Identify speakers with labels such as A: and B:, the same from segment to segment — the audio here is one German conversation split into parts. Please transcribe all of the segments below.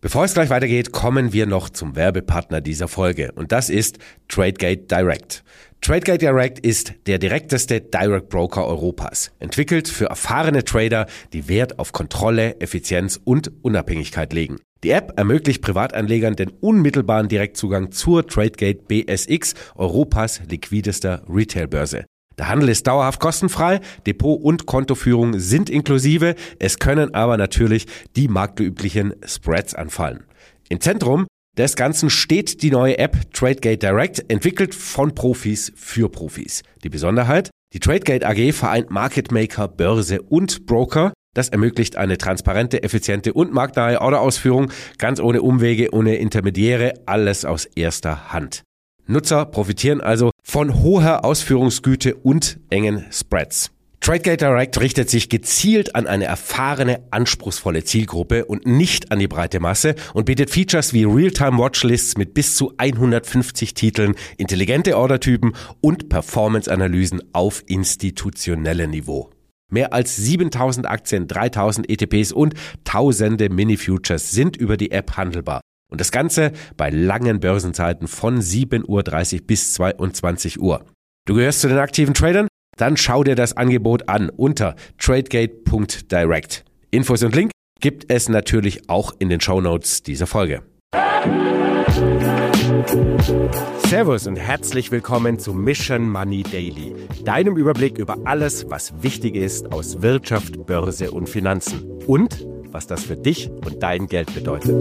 A: Bevor es gleich weitergeht, kommen wir noch zum Werbepartner dieser Folge und das ist Tradegate Direct. Tradegate Direct ist der direkteste Direct Broker Europas, entwickelt für erfahrene Trader, die Wert auf Kontrolle, Effizienz und Unabhängigkeit legen. Die App ermöglicht Privatanlegern den unmittelbaren Direktzugang zur Tradegate BSX, Europas liquidester Retailbörse. Der Handel ist dauerhaft kostenfrei, Depot- und Kontoführung sind inklusive, es können aber natürlich die marktüblichen Spreads anfallen. Im Zentrum des Ganzen steht die neue App Tradegate Direct, entwickelt von Profis für Profis. Die Besonderheit? Die Tradegate AG vereint Market Maker, Börse und Broker. Das ermöglicht eine transparente, effiziente und marktnahe Orderausführung, ganz ohne Umwege, ohne Intermediäre, alles aus erster Hand. Nutzer profitieren also von hoher Ausführungsgüte und engen Spreads. Tradegate Direct richtet sich gezielt an eine erfahrene, anspruchsvolle Zielgruppe und nicht an die breite Masse und bietet Features wie Realtime-Watchlists mit bis zu 150 Titeln, intelligente Ordertypen und Performance-Analysen auf institutionellem Niveau. Mehr als 7000 Aktien, 3000 ETPs und tausende Mini-Futures sind über die App handelbar. Und das Ganze bei langen Börsenzeiten von 7:30 Uhr bis 22 Uhr. Du gehörst zu den aktiven Tradern? Dann schau dir das Angebot an unter tradegate.direct. Infos und Link gibt es natürlich auch in den Shownotes dieser Folge. Servus und herzlich willkommen zu Mission Money Daily, deinem Überblick über alles, was wichtig ist aus Wirtschaft, Börse und Finanzen und was das für dich und dein Geld bedeutet.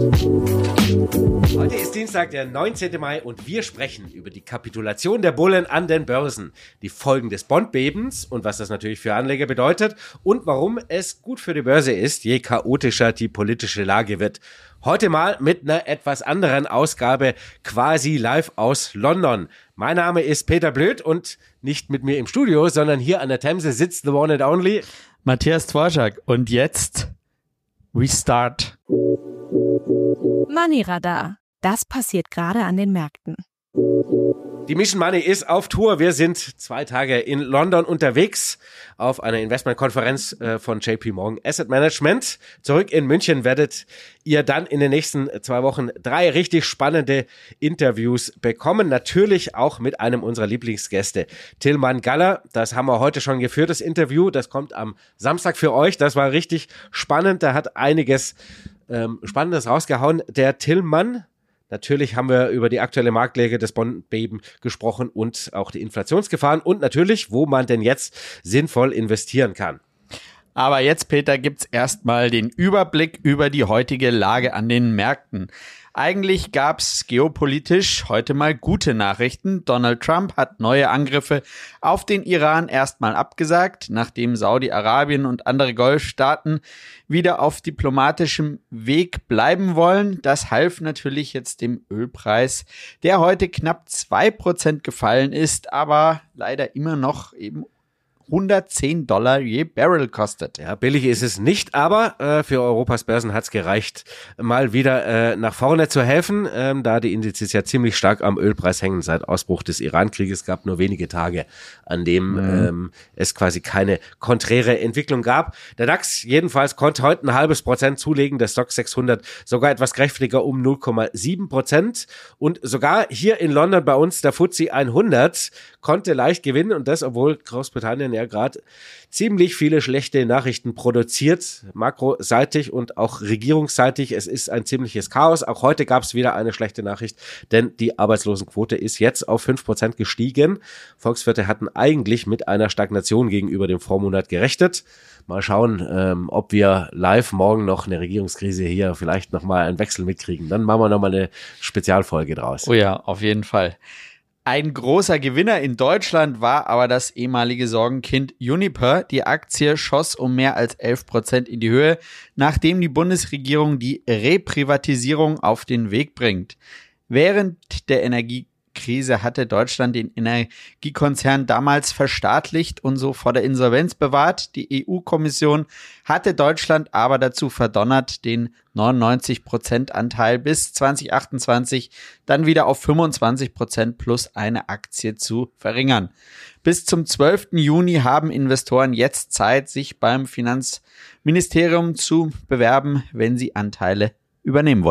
A: Heute ist Dienstag, der 19. Mai und wir sprechen über die Kapitulation der Bullen an den Börsen, die Folgen des Bondbebens und was das natürlich für Anleger bedeutet und warum es gut für die Börse ist, je chaotischer die politische Lage wird. Heute mal mit einer etwas anderen Ausgabe, quasi live aus London. Mein Name ist Peter Blöd und nicht mit mir im Studio, sondern hier an der Themse sitzt the one and only
B: Matthias Dvorak. Und jetzt Restart.
C: Money Radar. Das passiert gerade an den Märkten.
A: Die Mission Money ist auf Tour. Wir sind 2 Tage in London unterwegs auf einer Investmentkonferenz von JP Morgan Asset Management. Zurück in München werdet ihr dann in den nächsten 2 Wochen 3 richtig spannende Interviews bekommen. Natürlich auch mit einem unserer Lieblingsgäste, Tilman Galler. Das haben wir heute schon geführt, das Interview. Das kommt am Samstag für euch. Das war richtig spannend. Da hat einiges Spannendes rausgehauen. Der Tilman. Natürlich haben wir über die aktuelle Marktlage des Bondbeben gesprochen und auch die Inflationsgefahren und natürlich, wo man denn jetzt sinnvoll investieren kann.
B: Aber jetzt, Peter, gibt's erstmal den Überblick über die heutige Lage an den Märkten. Eigentlich gab's geopolitisch heute mal gute Nachrichten. Donald Trump hat neue Angriffe auf den Iran erstmal abgesagt, nachdem Saudi-Arabien und andere Golfstaaten wieder auf diplomatischem Weg bleiben wollen. Das half natürlich jetzt dem Ölpreis, der heute knapp 2% gefallen ist, aber leider immer noch eben $110 je Barrel kostet.
A: Ja, billig ist es nicht, aber für Europas Börsen hat's gereicht, mal wieder nach vorne zu helfen, da die Indizes ja ziemlich stark am Ölpreis hängen seit Ausbruch des Iran-Krieges. Gab nur wenige Tage, an dem es quasi keine konträre Entwicklung gab. Der DAX jedenfalls konnte heute 0,5% zulegen, der Stoxx 600 sogar etwas kräftiger um 0,7% und sogar hier in London bei uns der FTSE 100 konnte leicht gewinnen und das, obwohl Großbritannien ja gerade ziemlich viele schlechte Nachrichten produziert, makroseitig und auch regierungsseitig. Es ist ein ziemliches Chaos. Auch heute gab es wieder eine schlechte Nachricht, denn die Arbeitslosenquote ist jetzt auf 5% gestiegen. Volkswirte hatten eigentlich mit einer Stagnation gegenüber dem Vormonat gerechnet. Mal schauen, ob wir live morgen noch eine Regierungskrise hier vielleicht nochmal einen Wechsel mitkriegen. Dann machen wir nochmal eine Spezialfolge draus.
B: Oh ja, auf jeden Fall. Ein großer Gewinner in Deutschland war aber das ehemalige Sorgenkind Uniper. Die Aktie schoss um mehr als 11% in die Höhe, nachdem die Bundesregierung die Reprivatisierung auf den Weg bringt. Während der Energiekrise hatte Deutschland den Energiekonzern damals verstaatlicht und so vor der Insolvenz bewahrt. Die EU-Kommission hatte Deutschland aber dazu verdonnert, den 99% Anteil bis 2028 dann wieder auf 25% plus eine Aktie zu verringern. Bis zum 12. Juni haben Investoren jetzt Zeit, sich beim Finanzministerium zu bewerben, wenn sie Anteile übernehmen wollen.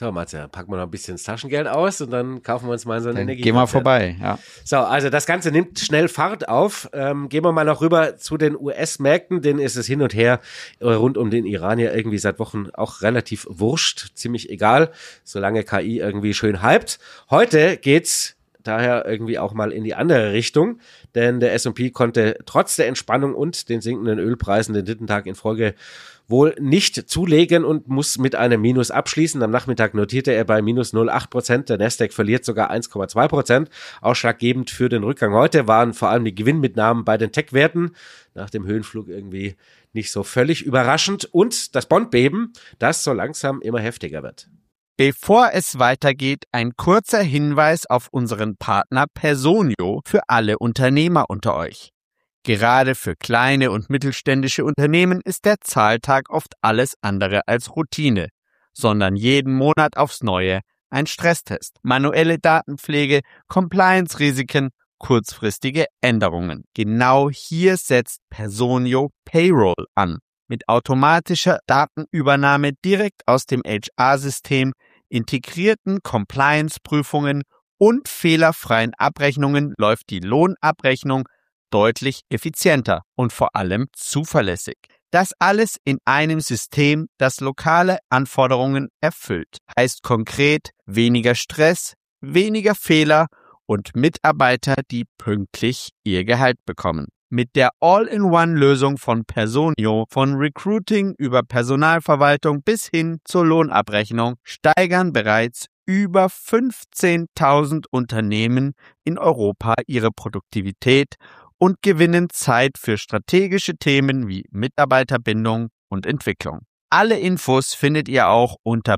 A: So, Matze, packen wir noch ein bisschen das Taschengeld aus und dann kaufen wir uns mal so einen Energie.
B: Gehen wir vorbei, ja.
A: So, also das Ganze nimmt schnell Fahrt auf. Gehen wir mal noch rüber zu den US-Märkten, denen ist es hin und her rund um den Iran ja irgendwie seit Wochen auch relativ wurscht, ziemlich egal, solange KI irgendwie schön hypt. Heute geht's daher irgendwie auch mal in die andere Richtung, denn der S&P konnte trotz der Entspannung und den sinkenden Ölpreisen den dritten Tag in Folge wohl nicht zulegen und muss mit einem Minus abschließen. Am Nachmittag notierte er bei minus 0,8%. Der Nasdaq verliert sogar 1,2%. Ausschlaggebend für den Rückgang heute waren vor allem die Gewinnmitnahmen bei den Tech-Werten. Nach dem Höhenflug irgendwie nicht so völlig überraschend. Und das Bondbeben, das so langsam immer heftiger wird.
D: Bevor es weitergeht, ein kurzer Hinweis auf unseren Partner Personio für alle Unternehmer unter euch. Gerade für kleine und mittelständische Unternehmen ist der Zahltag oft alles andere als Routine, sondern jeden Monat aufs Neue ein Stresstest, manuelle Datenpflege, Compliance-Risiken, kurzfristige Änderungen. Genau hier setzt Personio Payroll an. Mit automatischer Datenübernahme direkt aus dem HR-System, integrierten Compliance-Prüfungen und fehlerfreien Abrechnungen läuft die Lohnabrechnung deutlich effizienter und vor allem zuverlässig. Das alles in einem System, das lokale Anforderungen erfüllt. Heißt konkret weniger Stress, weniger Fehler und Mitarbeiter, die pünktlich ihr Gehalt bekommen. Mit der All-in-One-Lösung von Personio, von Recruiting über Personalverwaltung bis hin zur Lohnabrechnung, steigern bereits über 15.000 Unternehmen in Europa ihre Produktivität und gewinnen Zeit für strategische Themen wie Mitarbeiterbindung und Entwicklung. Alle Infos findet ihr auch unter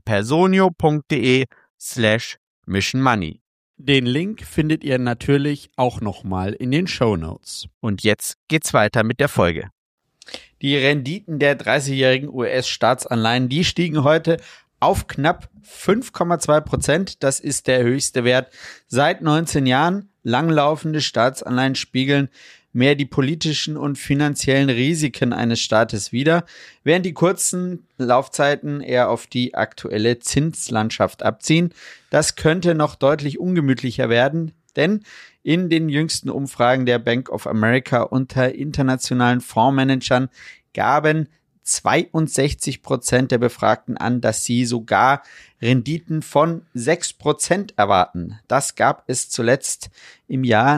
D: personio.de/missionmoney.
B: Den Link findet ihr natürlich auch nochmal in den Shownotes.
D: Und jetzt geht's weiter mit der Folge.
B: Die Renditen der 30-jährigen US-Staatsanleihen, die stiegen heute auf knapp 5,2%. Das ist der höchste Wert seit 19 Jahren. Langlaufende Staatsanleihen spiegeln mehr die politischen und finanziellen Risiken eines Staates wider, während die kurzen Laufzeiten eher auf die aktuelle Zinslandschaft abziehen. Das könnte noch deutlich ungemütlicher werden, denn in den jüngsten Umfragen der Bank of America unter internationalen Fondsmanagern gaben 62% der Befragten an, dass sie sogar Renditen von 6% erwarten. Das gab es zuletzt im Jahr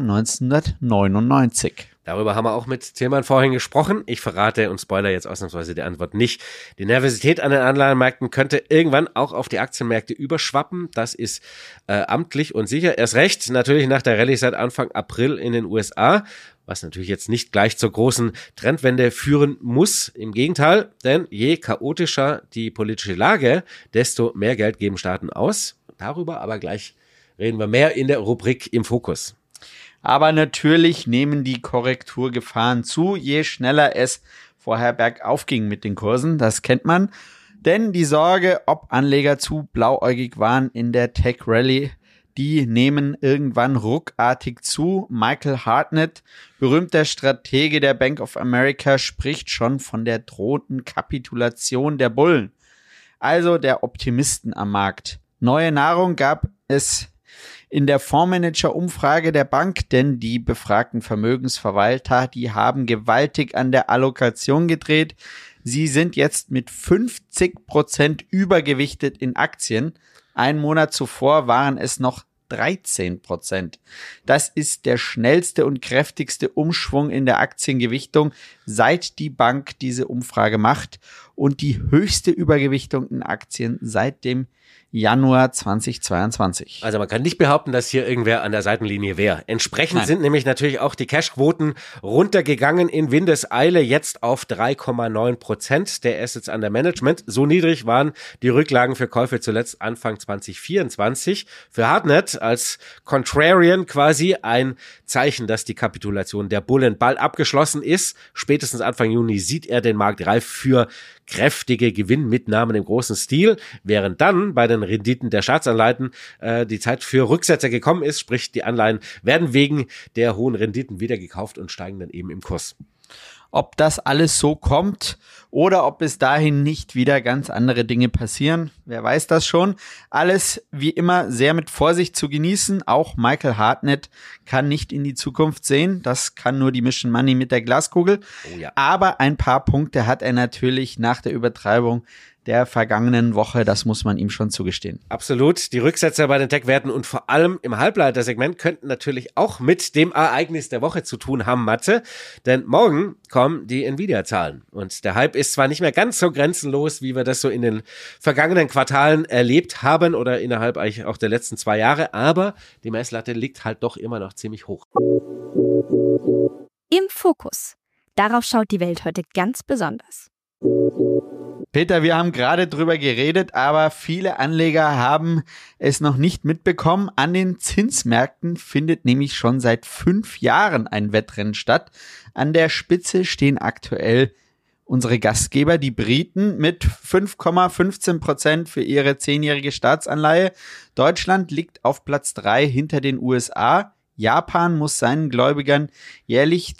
B: 1999.
A: Darüber haben wir auch mit Tillmann vorhin gesprochen. Ich verrate und spoilere jetzt ausnahmsweise die Antwort nicht. Die Nervosität an den Anleihenmärkten könnte irgendwann auch auf die Aktienmärkte überschwappen. Das ist amtlich und sicher. Erst recht natürlich nach der Rallye seit Anfang April in den USA, was natürlich jetzt nicht gleich zur großen Trendwende führen muss. Im Gegenteil, denn je chaotischer die politische Lage, desto mehr Geld geben Staaten aus. Darüber aber gleich reden wir mehr in der Rubrik im Fokus.
B: Aber natürlich nehmen die Korrekturgefahren zu, je schneller es vorher bergauf ging mit den Kursen. Das kennt man. Denn die Sorge, ob Anleger zu blauäugig waren in der Tech-Rallye, die nehmen irgendwann ruckartig zu. Michael Hartnett, berühmter Stratege der Bank of America, spricht schon von der drohenden Kapitulation der Bullen, also der Optimisten am Markt. Neue Nahrung gab es in der Fondsmanager-Umfrage der Bank, denn die befragten Vermögensverwalter, die haben gewaltig an der Allokation gedreht. Sie sind jetzt mit 50% übergewichtet in Aktien. Einen Monat zuvor waren es noch 13%. Das ist der schnellste und kräftigste Umschwung in der Aktiengewichtung, seit die Bank diese Umfrage macht, und die höchste Übergewichtung in Aktien seit dem Januar 2022.
A: Also man kann nicht behaupten, dass hier irgendwer an der Seitenlinie wäre. Entsprechend sind nämlich natürlich auch die Cashquoten runtergegangen in Windeseile, jetzt auf 3,9% der Assets under Management. So niedrig waren die Rücklagen für Käufe zuletzt Anfang 2024. Für Hartnett als Contrarian quasi ein Zeichen, dass die Kapitulation der Bullen bald abgeschlossen ist. Spätestens Anfang Juni sieht er den Markt reif für kräftige Gewinnmitnahmen im großen Stil, während dann bei den Renditen der Staatsanleihen die Zeit für Rücksetzer gekommen ist, sprich die Anleihen werden wegen der hohen Renditen wieder gekauft und steigen dann eben im Kurs.
B: Ob das alles so kommt oder ob bis dahin nicht wieder ganz andere Dinge passieren, wer weiß das schon. Alles wie immer sehr mit Vorsicht zu genießen. Auch Michael Hartnett kann nicht in die Zukunft sehen. Das kann nur die Mission Money mit der Glaskugel.
A: Oh ja.
B: Aber ein paar Punkte hat er natürlich nach der Übertreibung der vergangenen Woche, das muss man ihm schon zugestehen.
A: Absolut. Die Rücksetzer bei den Tech-Werten und vor allem im Halbleitersegment könnten natürlich auch mit dem Ereignis der Woche zu tun haben, Matze. Denn morgen kommen die Nvidia-Zahlen. Und der Hype ist zwar nicht mehr ganz so grenzenlos, wie wir das so in den vergangenen Quartalen erlebt haben oder innerhalb eigentlich auch der letzten 2 Jahre, aber die Messlatte liegt halt doch immer noch ziemlich hoch.
C: Im Fokus. Darauf schaut die Welt heute ganz besonders.
B: Peter, wir haben gerade drüber geredet, aber viele Anleger haben es noch nicht mitbekommen. An den Zinsmärkten findet nämlich schon seit 5 Jahren ein Wettrennen statt. An der Spitze stehen aktuell unsere Gastgeber, die Briten, mit 5,15% für ihre 10-jährige Staatsanleihe. Deutschland liegt auf Platz 3 hinter den USA. Japan muss seinen Gläubigern jährlich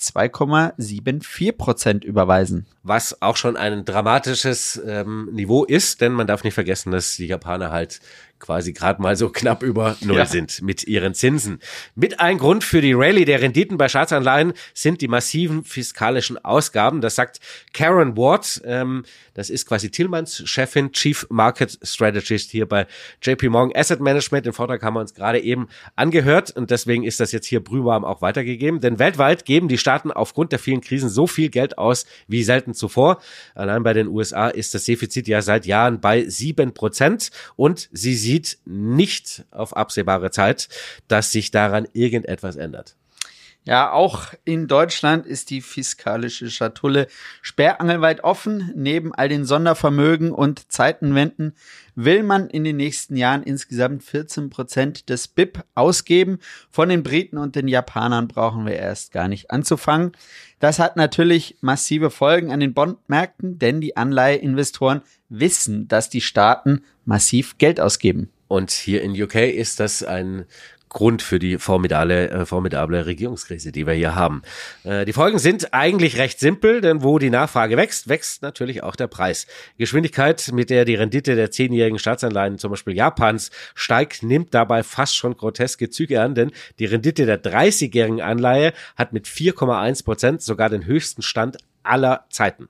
B: 2,74% überweisen.
A: Was auch schon ein dramatisches Niveau ist, denn man darf nicht vergessen, dass die Japaner halt quasi gerade mal so knapp über Null sind mit ihren Zinsen. Mit ein Grund für die Rallye der Renditen bei Staatsanleihen sind die massiven fiskalischen Ausgaben. Das sagt Karen Ward, das ist quasi Tillmanns Chefin, Chief Market Strategist hier bei JP Morgan Asset Management. Den Vortrag haben wir uns gerade eben angehört und deswegen ist das jetzt hier brühwarm auch weitergegeben. Denn weltweit geben die Staaten aufgrund der vielen Krisen so viel Geld aus wie selten zuvor. Allein bei den USA ist das Defizit ja seit Jahren bei 7% und sie sieht nicht auf absehbare Zeit, dass sich daran irgendetwas ändert.
B: Ja, auch in Deutschland ist die fiskalische Schatulle sperrangelweit offen. Neben all den Sondervermögen und Zeitenwenden will man in den nächsten Jahren insgesamt 14% des BIP ausgeben. Von den Briten und den Japanern brauchen wir erst gar nicht anzufangen. Das hat natürlich massive Folgen an den Bondmärkten, denn die Anleiheinvestoren wissen, dass die Staaten massiv Geld ausgeben.
A: Und hier in UK ist das ein Grund für die formidable Regierungskrise, die wir hier haben. Die Folgen sind eigentlich recht simpel, denn wo die Nachfrage wächst, wächst natürlich auch der Preis. Die Geschwindigkeit, mit der die Rendite der 10-jährigen Staatsanleihen, zum Beispiel Japans, steigt, nimmt dabei fast schon groteske Züge an, denn die Rendite der 30-jährigen Anleihe hat mit 4,1% sogar den höchsten Stand aller Zeiten.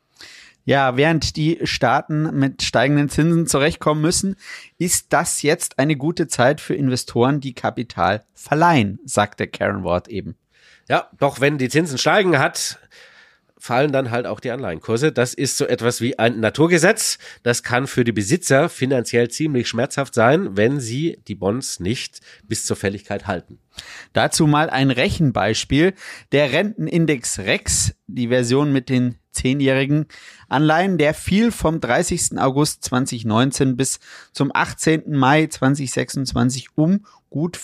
B: Ja, während die Staaten mit steigenden Zinsen zurechtkommen müssen, ist das jetzt eine gute Zeit für Investoren, die Kapital verleihen, sagte Karen Ward eben.
A: Ja, doch wenn die Zinsen steigen, fallen dann halt auch die Anleihenkurse. Das ist so etwas wie ein Naturgesetz. Das kann für die Besitzer finanziell ziemlich schmerzhaft sein, wenn sie die Bonds nicht bis zur Fälligkeit halten.
B: Dazu mal ein Rechenbeispiel. Der Rentenindex REX, die Version mit den 10-jährigen Anleihen, der fiel vom 30. August 2019 bis zum 18. Mai 2026 um gut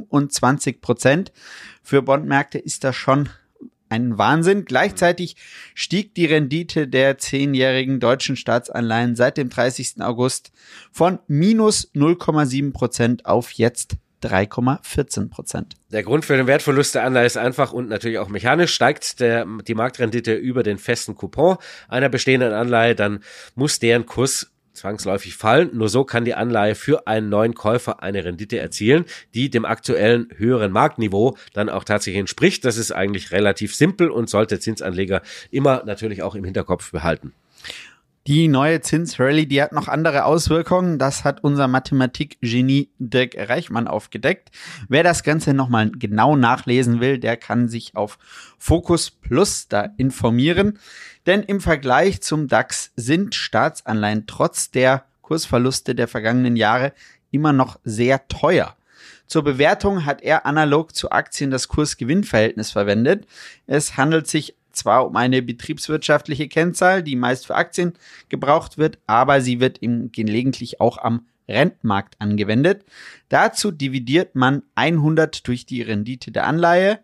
B: 25%. Für Bondmärkte ist das schon ein Wahnsinn. Gleichzeitig stieg die Rendite der 10-jährigen deutschen Staatsanleihen seit dem 30. August von minus 0,7% auf jetzt 3,14%.
A: Der Grund für den Wertverlust der Anleihe ist einfach und natürlich auch mechanisch. Steigt die Marktrendite über den festen Coupon einer bestehenden Anleihe, dann muss deren Kurs zwangsläufig fallen. Nur so kann die Anleihe für einen neuen Käufer eine Rendite erzielen, die dem aktuellen höheren Marktniveau dann auch tatsächlich entspricht. Das ist eigentlich relativ simpel und sollte Zinsanleger immer natürlich auch im Hinterkopf behalten.
B: Die neue Zinsrallye, die hat noch andere Auswirkungen. Das hat unser Mathematik-Genie Dirk Reichmann aufgedeckt. Wer das Ganze nochmal genau nachlesen will, der kann sich auf Focus Plus da informieren. Denn im Vergleich zum DAX sind Staatsanleihen trotz der Kursverluste der vergangenen Jahre immer noch sehr teuer. Zur Bewertung hat er analog zu Aktien das Kurs-Gewinn-Verhältnis verwendet. Es handelt sich zwar um eine betriebswirtschaftliche Kennzahl, die meist für Aktien gebraucht wird, aber sie wird gelegentlich auch am Rentenmarkt angewendet. Dazu dividiert man 100 durch die Rendite der Anleihe.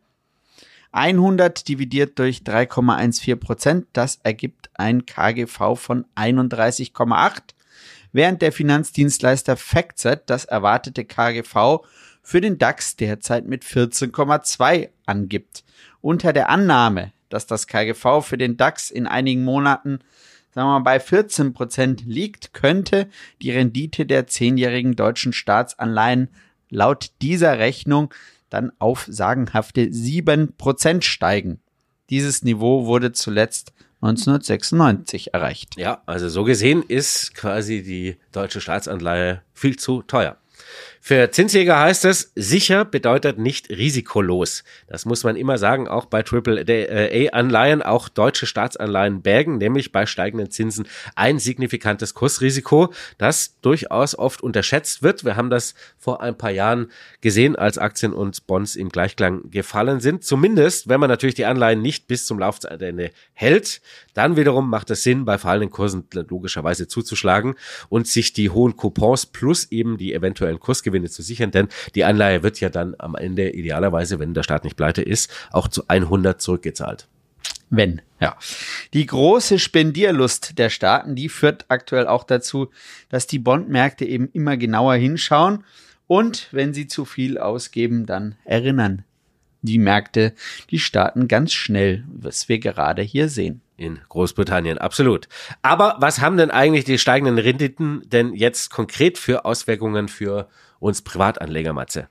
B: 100 dividiert durch 3,14%, das ergibt ein KGV von 31,8, während der Finanzdienstleister FactSet das erwartete KGV für den DAX derzeit mit 14,2 angibt. Unter der Annahme, dass das KGV für den DAX in einigen Monaten, sagen wir mal, bei 14% liegt, könnte die Rendite der 10-jährigen deutschen Staatsanleihen laut dieser Rechnung dann auf sagenhafte 7% steigen. Dieses Niveau wurde zuletzt 1996 erreicht.
A: Ja, also so gesehen ist quasi die deutsche Staatsanleihe viel zu teuer. Für Zinsjäger heißt es, sicher bedeutet nicht risikolos. Das muss man immer sagen, auch bei AAA-Anleihen, auch deutsche Staatsanleihen bergen, nämlich bei steigenden Zinsen ein signifikantes Kursrisiko, das durchaus oft unterschätzt wird. Wir haben das vor ein paar Jahren gesehen, als Aktien und Bonds im Gleichklang gefallen sind. Zumindest, wenn man natürlich die Anleihen nicht bis zum Laufzeitende hält, dann wiederum macht es Sinn, bei fallenden Kursen logischerweise zuzuschlagen und sich die hohen Coupons plus eben die eventuellen Kursgewinne zu sichern, denn die Anleihe wird ja dann am Ende idealerweise, wenn der Staat nicht pleite ist, auch zu 100 zurückgezahlt.
B: Wenn, ja. Die große Spendierlust der Staaten, die führt aktuell auch dazu, dass die Bondmärkte eben immer genauer hinschauen und wenn sie zu viel ausgeben, dann erinnern die Märkte, die Staaten ganz schnell, was wir gerade hier sehen.
A: In Großbritannien, absolut. Aber was haben denn eigentlich die steigenden Renditen denn jetzt konkret für Auswirkungen für uns Privatanleger, Matze?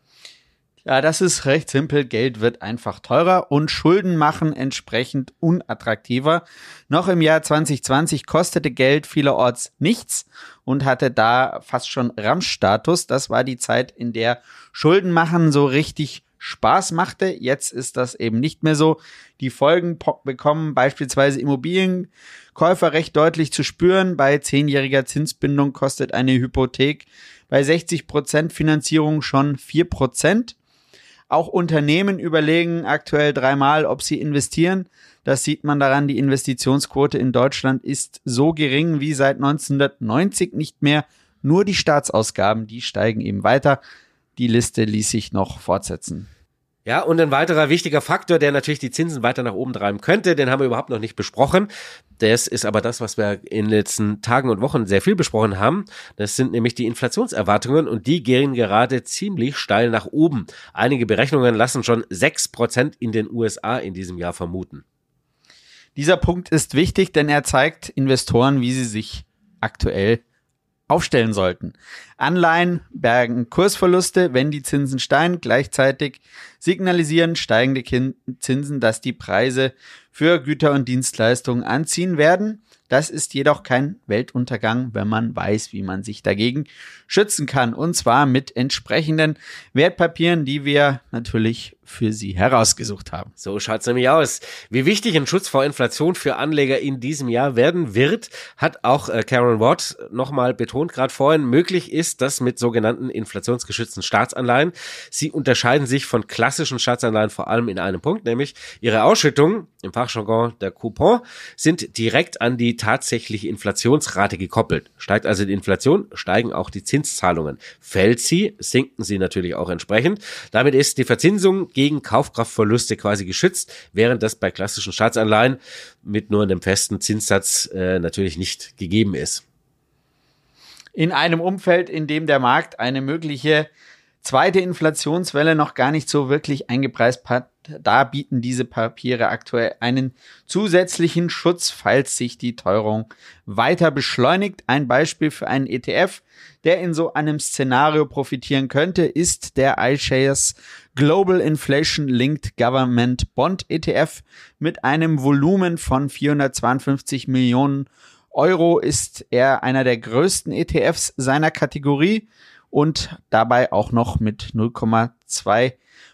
B: Ja, das ist recht simpel. Geld wird einfach teurer und Schulden machen entsprechend unattraktiver. Noch im Jahr 2020 kostete Geld vielerorts nichts und hatte da fast schon Ramschstatus. Das war die Zeit, in der Schulden machen so richtig Spaß machte. Jetzt ist das eben nicht mehr so. Die Folgen bekommen beispielsweise Immobilienkäufer recht deutlich zu spüren. Bei 10-jähriger Zinsbindung kostet eine Hypothek bei 60% Finanzierung schon 4%. Auch Unternehmen überlegen aktuell dreimal, ob sie investieren. Das sieht man daran, die Investitionsquote in Deutschland ist so gering wie seit 1990 nicht mehr. Nur die Staatsausgaben, die steigen eben weiter. Die Liste ließ sich noch fortsetzen.
A: Ja, und ein weiterer wichtiger Faktor, der natürlich die Zinsen weiter nach oben treiben könnte, den haben wir überhaupt noch nicht besprochen. Das ist aber das, was wir in den letzten Tagen und Wochen sehr viel besprochen haben. Das sind nämlich die Inflationserwartungen und die gehen gerade ziemlich steil nach oben. Einige Berechnungen lassen schon 6% in den USA in diesem Jahr vermuten.
B: Dieser Punkt ist wichtig, denn er zeigt Investoren, wie sie sich aktuell aufstellen sollten. Anleihen bergen Kursverluste, wenn die Zinsen steigen. Gleichzeitig signalisieren steigende Zinsen, dass die Preise für Güter und Dienstleistungen anziehen werden. Das ist jedoch kein Weltuntergang, wenn man weiß, wie man sich dagegen schützen kann. Und zwar mit entsprechenden Wertpapieren, die wir natürlich für Sie herausgesucht haben.
A: So schaut's nämlich aus. Wie wichtig ein Schutz vor Inflation für Anleger in diesem Jahr werden wird, hat auch Karen Watt nochmal betont, gerade vorhin. Möglich ist das mit sogenannten inflationsgeschützten Staatsanleihen. Sie unterscheiden sich von klassischen Staatsanleihen vor allem in einem Punkt, nämlich ihre Ausschüttungen, im Fachjargon der Coupon, sind direkt an die tatsächliche Inflationsrate gekoppelt. Steigt also die Inflation, steigen auch die Zinszahlungen. Fällt sie, sinken sie natürlich auch entsprechend. Damit ist die Verzinsung gegen Kaufkraftverluste quasi geschützt, während das bei klassischen Staatsanleihen mit nur einem festen Zinssatz natürlich nicht gegeben ist.
B: In einem Umfeld, in dem der Markt eine mögliche zweite Inflationswelle noch gar nicht so wirklich eingepreist hat, da bieten diese Papiere aktuell einen zusätzlichen Schutz, falls sich die Teuerung weiter beschleunigt. Ein Beispiel für einen ETF, der in so einem Szenario profitieren könnte, ist der iShares Global Inflation Linked Government Bond ETF mit einem Volumen von 452 Millionen Euro ist er einer der größten ETFs seiner Kategorie und dabei auch noch mit 0,2%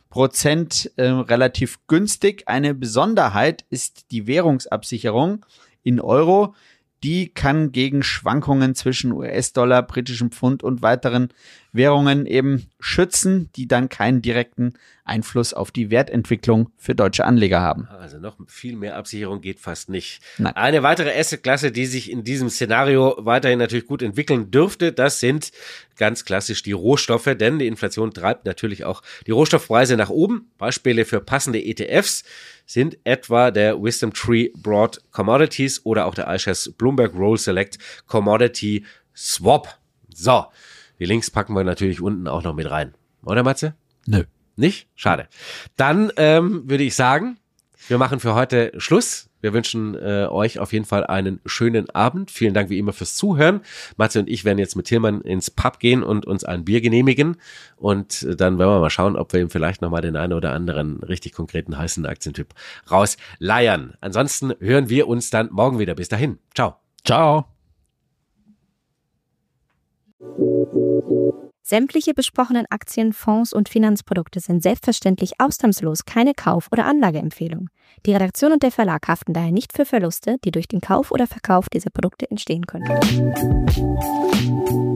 B: relativ günstig. Eine Besonderheit ist die Währungsabsicherung in Euro. Die kann gegen Schwankungen zwischen US-Dollar, britischem Pfund und weiteren Währungen eben schützen, die dann keinen direkten Einfluss auf die Wertentwicklung für deutsche Anleger haben.
A: Also noch viel mehr Absicherung geht fast nicht.
B: Nein.
A: Eine weitere Assetklasse, die sich in diesem Szenario weiterhin natürlich gut entwickeln dürfte, das sind ganz klassisch die Rohstoffe, denn die Inflation treibt natürlich auch die Rohstoffpreise nach oben. Beispiele für passende ETFs sind etwa der Wisdom Tree Broad Commodities oder auch der iShares Bloomberg Roll Select Commodity Swap. So, die Links packen wir natürlich unten auch noch mit rein. Oder, Matze?
B: Nö.
A: Nicht? Schade. Dann würde ich sagen, wir machen für heute Schluss. Wir wünschen euch auf jeden Fall einen schönen Abend. Vielen Dank wie immer fürs Zuhören. Matze und ich werden jetzt mit Tilman ins Pub gehen und uns ein Bier genehmigen. Und dann werden wir mal schauen, ob wir ihm vielleicht nochmal den einen oder anderen richtig konkreten heißen Aktientipp rausleiern. Ansonsten hören wir uns dann morgen wieder. Bis dahin. Ciao.
B: Ciao.
C: Sämtliche besprochenen Aktien, Fonds und Finanzprodukte sind selbstverständlich ausnahmslos keine Kauf- oder Anlageempfehlung. Die Redaktion und der Verlag haften daher nicht für Verluste, die durch den Kauf oder Verkauf dieser Produkte entstehen können.